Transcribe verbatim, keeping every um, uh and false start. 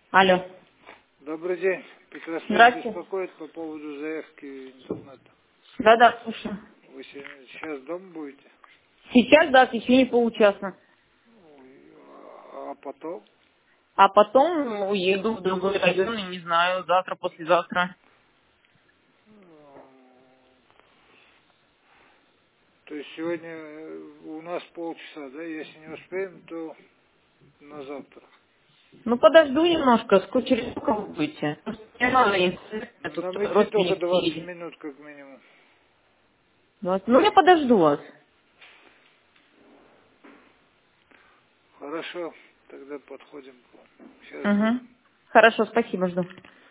Алло. Добрый день. Петросвет Здравствуйте. беспокоит по поводу заявки интернета. Да-да, слушаю. Вы сегодня- сейчас дома будете? Сейчас, да, в течение получаса. Ой, А а потом? А потом уеду в другой район, и не знаю, завтра, послезавтра. М, То есть сегодня э, у нас полчаса, да? Если не успеем, то на завтра. Ну, подожду немножко, сколько через сколько вы будете? Просто мне надо интернет, Ну, тут нам идти только родственник двадцать приедет. минут как минимум. Вот. Ну, я подожду вас. Хорошо, тогда подходим. Сейчас жду. Угу. Хорошо, спасибо, жду.